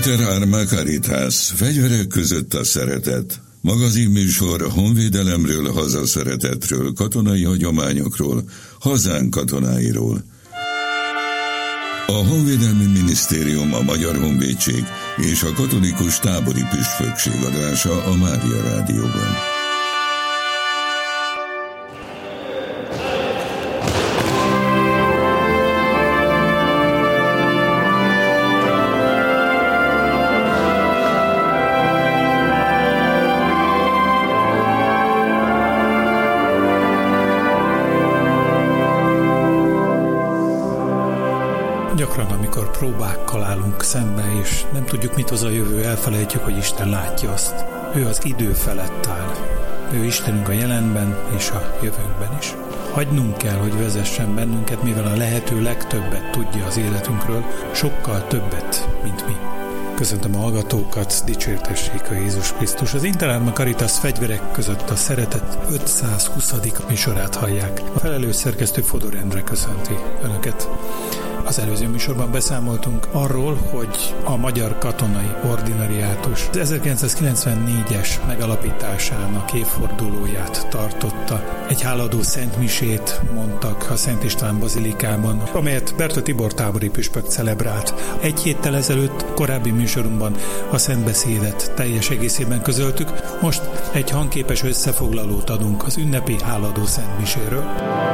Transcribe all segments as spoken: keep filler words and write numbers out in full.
Mater Arma Caritas, fegyverek között a szeretet. Magazinműsor a honvédelemről, hazaszeretetről, katonai hagyományokról, hazánk katonáiról. A Honvédelmi Minisztérium, a Magyar Honvédség és a Katolikus Tábori Püspökség adása a Mária Rádióban. Gyakran, amikor próbákkal állunk szembe, és nem tudjuk, mit hoz a jövő, elfelejtjük, hogy Isten látja azt. Ő az idő felett áll. Ő Istenünk a jelenben és a jövőnkben is. Hagynunk kell, hogy vezessen bennünket, mivel a lehető legtöbbet tudja az életünkről, sokkal többet, mint mi. Köszöntöm a hallgatókat, dicsértessék a Jézus Krisztus. Az Mater Arma Caritas fegyverek között a szeretet ötszázhuszadik műsorát hallják. A felelős szerkesztő Fodor Endre köszönti Önöket. Az előző műsorban beszámoltunk arról, hogy a Magyar Katonai Ordinariátus az ezerkilencszázkilencvennégyes megalapításának évfordulóját tartotta. Egy hálaadó szentmisét mondtak a Szent István bazilikában, amelyet Berta Tibor tábori püspök celebrált. Egy héttel ezelőtt korábbi műsorunkban a szentbeszédet teljes egészében közöltük, most egy hangképes összefoglalót adunk az ünnepi hálaadó szentmiséről.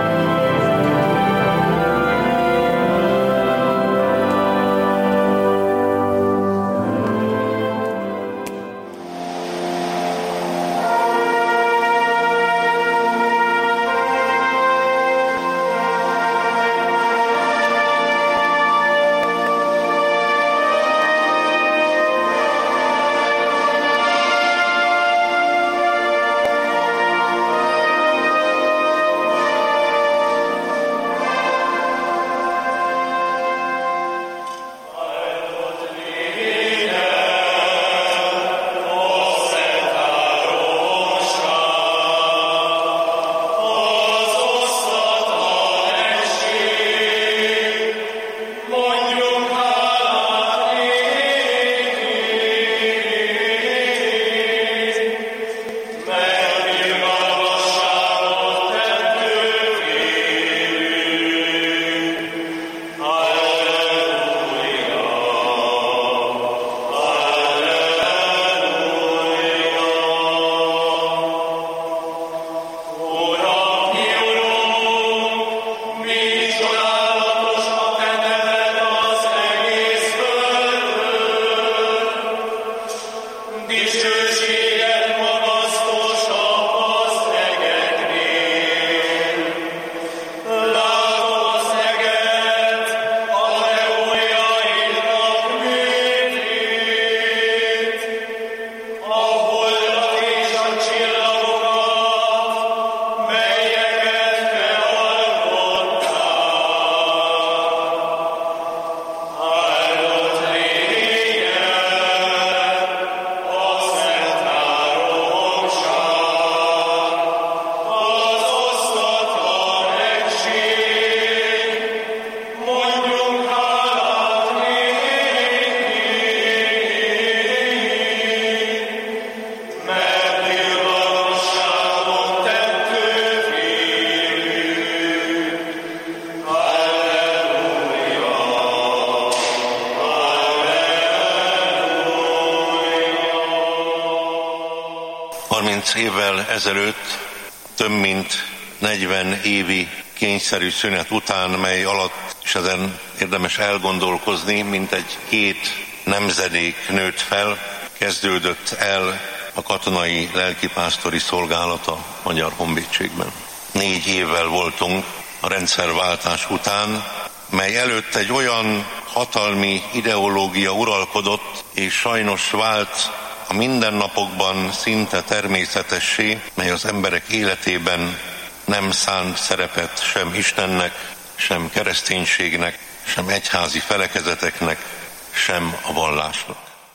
harminc évvel ezelőtt, több mint negyven évi kényszerű szünet után, mely alatt, és ezen érdemes elgondolkozni, mint egy hét nemzedék nőtt fel, kezdődött el a katonai lelkipásztori szolgálat a Magyar Honvédségben. Négy évvel voltunk a rendszerváltás után, mely előtt egy olyan hatalmi ideológia uralkodott, és sajnos vált a mindennapokban szinte természetessé, mely az emberek életében nem szánt szerepet sem Istennek, sem kereszténységnek, sem egyházi felekezeteknek, sem a vallásnak.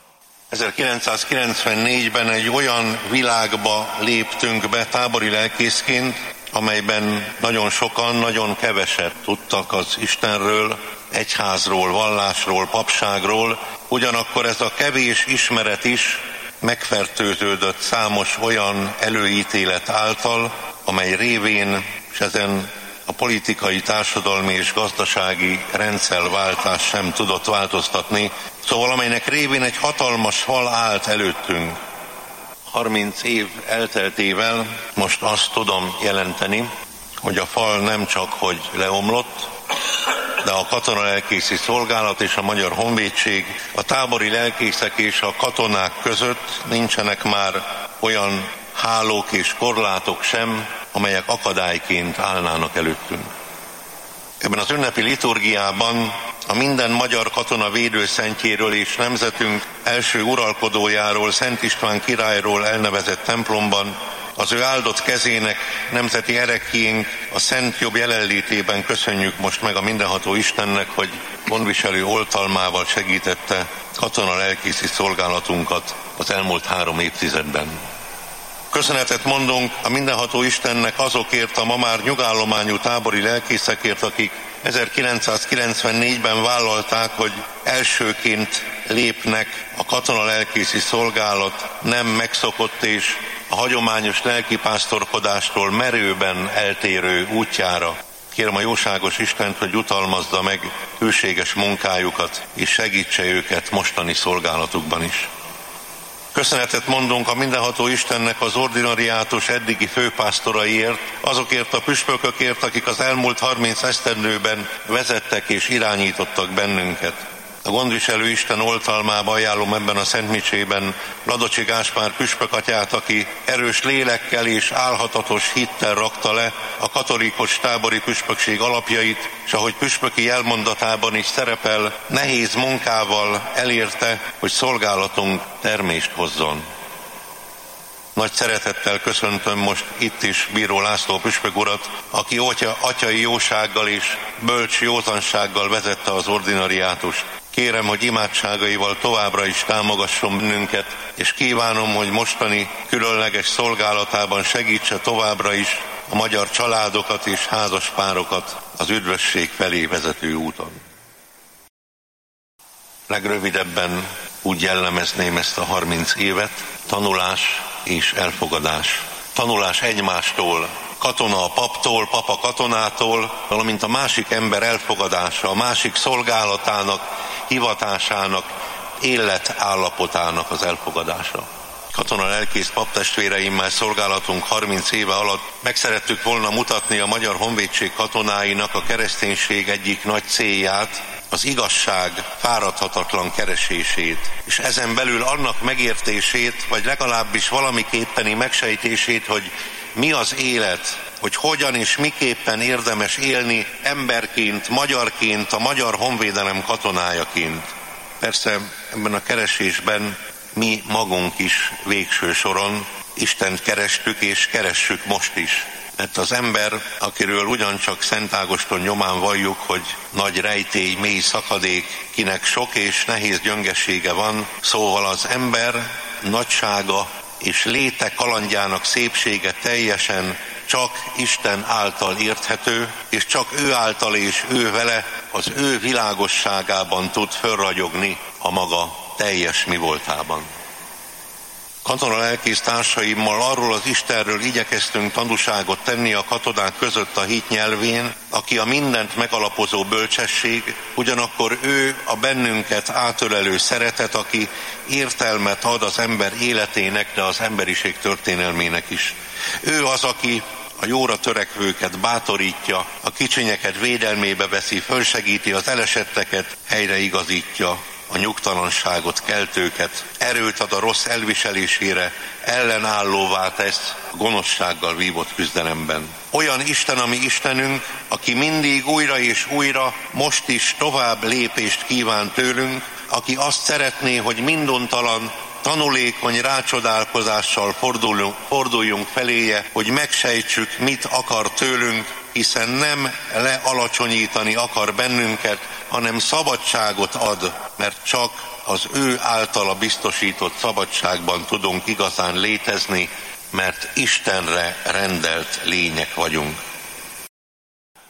ezerkilencszázkilencvennégyben egy olyan világba léptünk be tábori lelkészként, amelyben nagyon sokan, nagyon keveset tudtak az Istenről. egyházról, vallásról, papságról, ugyanakkor ez a kevés ismeret is megfertőződött számos olyan előítélet által, amely révén, és ezen a politikai, társadalmi és gazdasági rendszerváltás sem tudott változtatni, szóval amelynek révén egy hatalmas fal állt előttünk. harminc év elteltével most azt tudom jelenteni, hogy a fal nem csak hogy leomlott, de a katonalelkészi szolgálat és a Magyar Honvédség, a tábori lelkészek és a katonák között nincsenek már olyan hálók és korlátok sem, amelyek akadályként állnának előttünk. Ebben az ünnepi liturgiában a minden magyar katona védőszentjéről és nemzetünk első uralkodójáról, Szent István királyról elnevezett templomban az ő áldott kezének, nemzeti ereklyénk a szent jobb jelenlétében köszönjük most meg a mindenható Istennek, hogy gondviselő oltalmával segítette katona lelkészi szolgálatunkat az elmúlt három évtizedben. Köszönetet mondunk a mindenható Istennek azokért a ma már nyugállományú tábori lelkészekért, akik ezerkilencszázkilencvennégyben vállalták, hogy elsőként lépnek a katonalelkészi szolgálat nem megszokott és a hagyományos lelkipásztorkodástól merőben eltérő útjára. Kérem a jóságos Istent, hogy jutalmazza meg hűséges munkájukat, és segítse őket mostani szolgálatukban is. Köszönetet mondunk a mindenható Istennek az ordinariátus eddigi főpásztoraiért, azokért a püspökökért, akik az elmúlt harminc esztendőben vezettek és irányítottak bennünket. A gondviselő Isten oltalmába ajánlom ebben a szentmicsében Ladocsi Gáspár püspök atyát, aki erős lélekkel és álhatatos hittel rakta le a katolikus tábori püspökség alapjait, és ahogy püspöki jelmondatában is szerepel, nehéz munkával elérte, hogy szolgálatunk termést hozzon. Nagy szeretettel köszöntöm most itt is Bíró László püspök urat, aki atya, atyai jósággal és bölcs józansággal vezette az ordinariátust. Kérem, hogy imádságaival továbbra is támogasson bennünket, és kívánom, hogy mostani különleges szolgálatában segítse továbbra is a magyar családokat és házaspárokat az üdvösség felé vezető úton. Legrövidebben úgy jellemezném ezt a harminc évet: tanulás és elfogadás. Tanulás egymástól, katona a paptól, papa katonától, valamint a másik ember elfogadása, a másik szolgálatának, hivatásának, életállapotának az elfogadása. Katona lelkész paptestvéreimmel szolgálatunk harminc éve alatt meg szerettük volna mutatni a Magyar Honvédség katonáinak a kereszténység egyik nagy célját, az igazság fáradhatatlan keresését, és ezen belül annak megértését, vagy legalábbis valamiképpeni megsejtését, hogy mi az élet, hogy hogyan és miképpen érdemes élni emberként, magyarként, a magyar honvédelem katonájaként. Persze ebben a keresésben mi magunk is végső soron Istent kerestük és keressük most is. Mert az ember, akiről ugyancsak Szent Ágoston nyomán valljuk, hogy nagy rejtély, mély szakadék, kinek sok és nehéz gyöngesége van, szóval az ember nagysága és léte kalandjának szépsége teljesen csak Isten által érthető, és csak ő által és ő vele az ő világosságában tud fölragyogni a maga teljes mi voltában. Katona lelkész társaimmal arról az Istenről igyekeztünk tanúságot tenni a katonák között a hit nyelvén, aki a mindent megalapozó bölcsesség, ugyanakkor ő a bennünket átölelő szeretet, aki értelmet ad az ember életének, de az emberiség történelmének is. Ő az, aki a jóra törekvőket bátorítja, a kicsinyeket védelmébe veszi, fölsegíti az elesetteket, helyreigazítja a nyugtalanságot keltőket, erőt ad a rossz elviselésére, ellenállóvá tesz a gonoszsággal vívott küzdelemben. Olyan Isten, ami Istenünk, aki mindig újra és újra, most is tovább lépést kíván tőlünk, aki azt szeretné, hogy minduntalan, tanulékony rácsodálkozással forduljunk, forduljunk feléje, hogy megsejtsük, mit akar tőlünk, hiszen nem lealacsonyítani akar bennünket, hanem szabadságot ad, mert csak az ő általa biztosított szabadságban tudunk igazán létezni, mert Istenre rendelt lények vagyunk.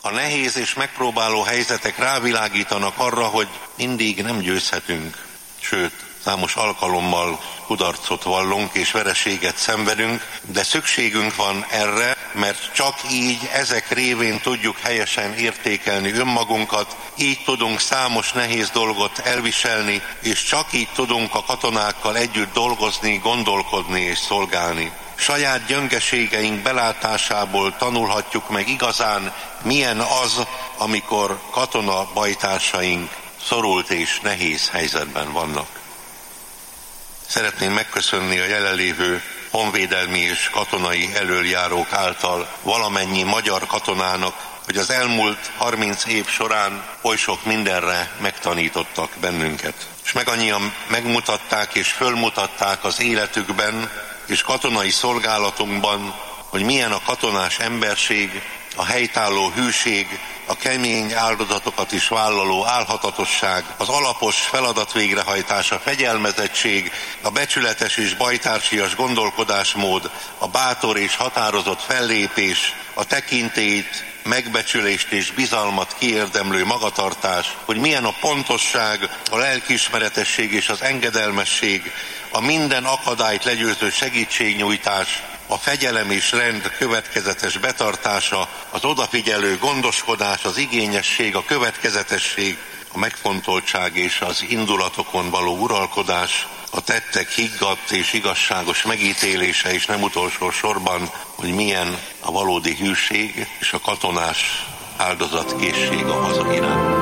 A nehéz és megpróbáló helyzetek rávilágítanak arra, hogy mindig nem győzhetünk, sőt, számos alkalommal kudarcot vallunk és vereséget szenvedünk, de szükségünk van erre, mert csak így ezek révén tudjuk helyesen értékelni önmagunkat, így tudunk számos nehéz dolgot elviselni, és csak így tudunk a katonákkal együtt dolgozni, gondolkodni és szolgálni. Saját gyöngeségeink belátásából tanulhatjuk meg igazán, milyen az, amikor katona bajtársaink szorult és nehéz helyzetben vannak. Szeretném megköszönni a jelenlévő honvédelmi és katonai elöljárók által valamennyi magyar katonának, hogy az elmúlt harminc év során oly sok mindenre megtanítottak bennünket. És meg annyian megmutatták és fölmutatták az életükben és katonai szolgálatunkban, hogy milyen a katonás emberség, a helytálló hűség, a kemény áldozatokat is vállaló álhatatosság, az alapos feladat végrehajtás, a fegyelmezettség, a becsületes és bajtársias gondolkodásmód, a bátor és határozott fellépés, a tekintélyt, megbecsülést és bizalmat kiérdemlő magatartás, hogy milyen a pontosság, a lelkiismeretesség és az engedelmesség, a minden akadályt legyőző segítségnyújtás, a fegyelem és rend következetes betartása, az odafigyelő gondoskodás, az igényesség, a következetesség, a megfontoltság és az indulatokon való uralkodás, a tettek higgadt és igazságos megítélése, és nem utolsó sorban, hogy milyen a valódi hűség és a katonás áldozatkészség a haza iránt.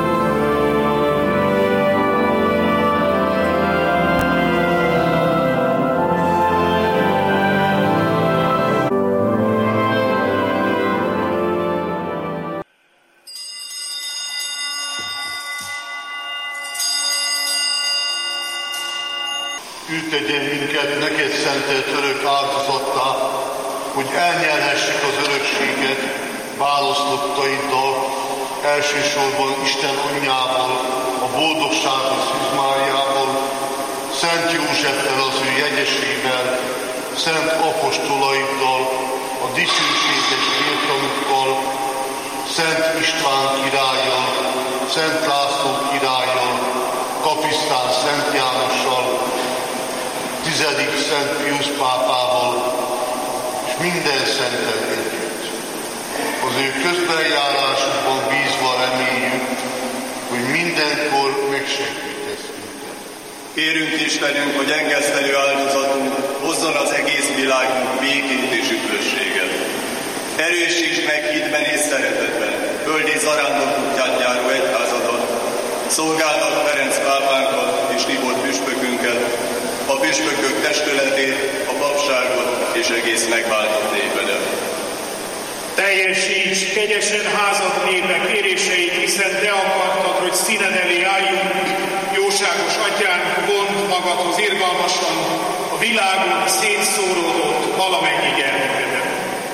Tegyen minket neked szentelt örök áldozattá, hogy elnyerhessük az örökséget választottaiddal, elsősorban Isten anyjával, a boldogságos Szűz Máriával, Szent Józseffel az ő jegyesével, szent apostolaiddal, a dicsőséges vértanukkal, Szent István királlyal, Szent László királlyal, Kapisztán Szent Jánossal, tizedik Szent Piusz pápával, és minden szentel együtt. Az ő közbenjárásukban bízva reméljük, hogy mindenkor megsegítesz minket. Kérünk Istenünk, hogy engesztelő áldozatunk hozzon az egész világnak békét és üdvösséget. Erősítsd meg hitben és szeretetben, földi zarándok útján járó egyházadat, szolgáltat Ferenc pápánkat és Tibor püspökünket, a püspökök testületét, a papságot és egész megváltott népedet. Teljesíts kegyesen házad népe kéréseit, hiszen te akartad, hogy színed elé álljunk, jóságos atyánk, vond magadhoz irgalmasan a világon szétszóródott valamennyi gyermekedet.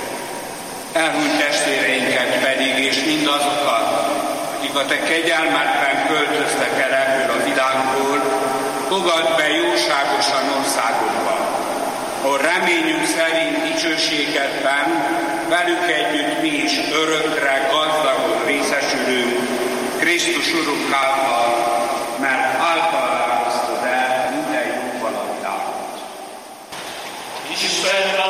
Elhunyt testvéreinket pedig, és mindazokat, akik a te kegyelmedben költöztek el ebből a világból, fogadd be jóságosan országodba, ahol reményünk szerint dicsőségedben velük együtt mi is örökre gazdagon részesülünk Krisztus Urunk által, mert által választod el minden jó valamidágot. Isten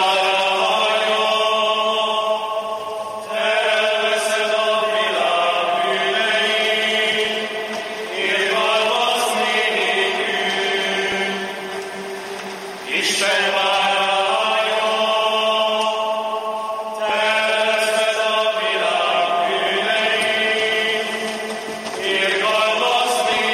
Irgalmazni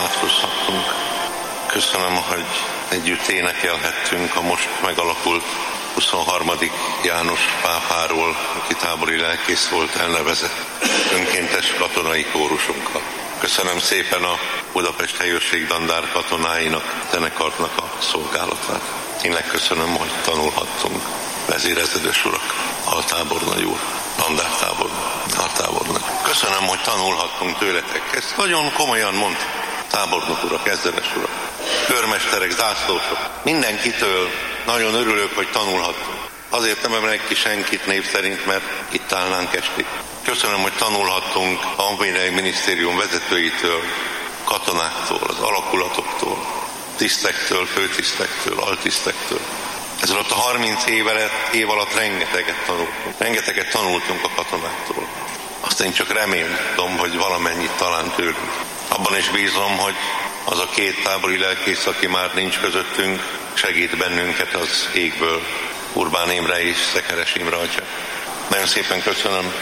imádkozhattunk. Köszönöm, hogy együtt énekelhettünk a most megalakult huszonharmadik János pápáról, aki tábori lelkész volt, elnevezett önkéntes katonai kórusunkkal. Köszönöm szépen a Budapest Helyőrség Dandár katonáinak, zenekarnak a szolgálatát. Tényleg köszönöm, hogy tanulhattunk. Vezérezredes urak, altábornagy úr, dandártábornagy, altábornagy. Köszönöm, hogy tanulhattunk tőletek. Ezt nagyon komolyan mondta. Tábornok urak, ezredes urak, körmesterek, zászlósok. Mindenkitől nagyon örülök, hogy tanulhattunk. Azért nem emelek ki senkit név szerint, mert itt állnánk estig. Köszönöm, hogy tanulhattunk a Honvédelmi Minisztérium vezetőitől, katonáktól, az alakulatoktól, tisztektől, főtisztektől, altisztektől. Ez alatt a harminc év alatt, év alatt rengeteget tanultunk. Rengeteget tanultunk a katonáktól. Azt én csak remélem, hogy valamennyit talán tőlünk. Abban is bízom, hogy az a két tábori lelkész, aki már nincs közöttünk, segít bennünket az égből, Urbán Imre és Szekeres Imre atya. Nagyon szépen köszönöm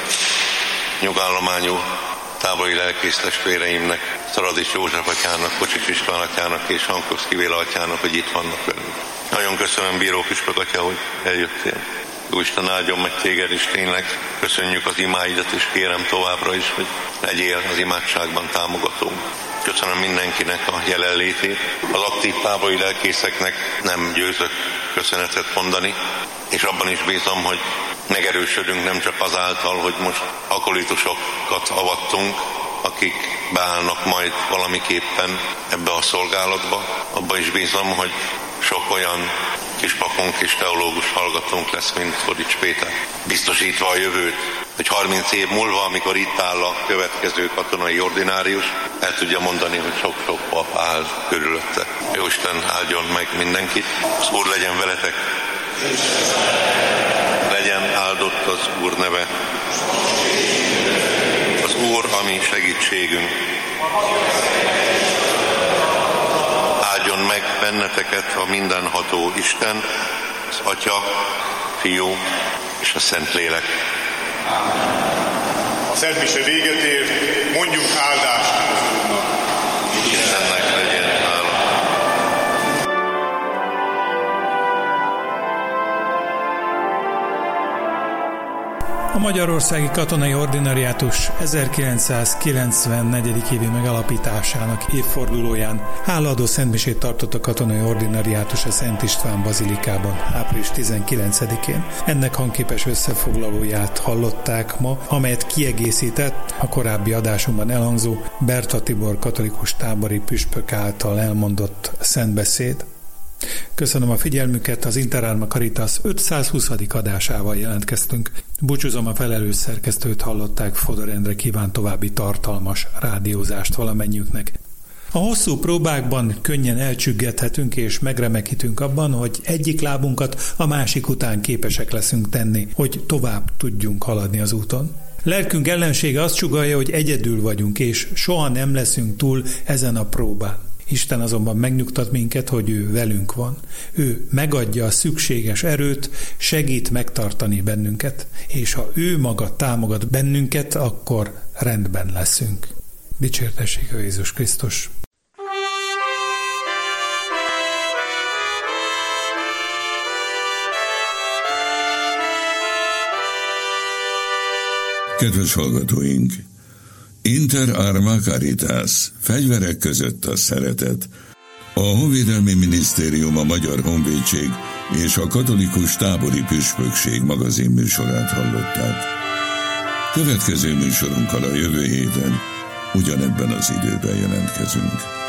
nyugállományú tábori lelkész testvéreimnek, Szaradics József atyának, Kocsis István atyának és Hankovszki Béla atyának, hogy itt vannak velünk. Nagyon köszönöm, bíró püspök atya, hogy eljöttél. Jóisten áldjon meg téged is, tényleg köszönjük az imáidat, és kérem továbbra is, hogy legyél az imádságban támogató. Köszönöm mindenkinek a jelenlétét. Az aktív tábori lelkészeknek nem győzök köszönetet mondani, és abban is bízom, hogy megerősödünk nem csak azáltal, hogy most akolitusokat avattunk, akik beállnak majd valamiképpen ebbe a szolgálatba. Abban is bízom, hogy sok olyan kispapunk és teológus hallgatónk lesz, mint Fodics Péter. Biztosítva a jövőt, hogy harminc év múlva, amikor itt áll a következő katonai ordinárius, el tudja mondani, hogy sok-sok pap áll körülötte. Jóisten áldjon meg mindenkit. Az Úr legyen veletek. Legyen áldott az Úr neve. Az Úr a mi segítségünk. Áldjon meg benneteket a mindenható Isten, az Atya, Fiú és a Szentlélek. A Szent Mise véget ért, mondjuk áldást az Úrnak. Istennek legyen hála. A Magyarországi Katonai Ordinariátus ezerkilencszázkilencvennégy. évi megalapításának évfordulóján hálaadó szentmisét tartott a Katonai Ordinariátus a Szent István bazilikában április tizenkilencedikén. Ennek hangképes összefoglalóját hallották ma, amelyet kiegészített a korábbi adásunkban elhangzó Berta Tibor katolikus tábori püspök által elmondott szentbeszéd. Köszönöm a figyelmüket, az Interárma Caritas ötszázhuszadik adásával jelentkeztünk. Búcsúzom, a felelős szerkesztőt hallották, Fodor Endre kíván további tartalmas rádiózást valamennyiüknek. A hosszú próbákban könnyen elcsüggethetünk és megremekítünk abban, hogy egyik lábunkat a másik után képesek leszünk tenni, hogy tovább tudjunk haladni az úton. Lelkünk ellensége azt sugallja, hogy egyedül vagyunk, és soha nem leszünk túl ezen a próbán. Isten azonban megnyugtat minket, hogy ő velünk van. Ő megadja a szükséges erőt, segít megtartani bennünket, és ha ő maga támogat bennünket, akkor rendben leszünk. Dicsértessék a Jézus Krisztus! Kedves hallgatóink! Inter Arma Caritas, fegyverek között a szeretet. A Honvédelmi Minisztérium, a Magyar Honvédség és a Katolikus Tábori Püspökség magazin műsorát hallották. Következő műsorunkkal a jövő héten ugyanebben az időben jelentkezünk.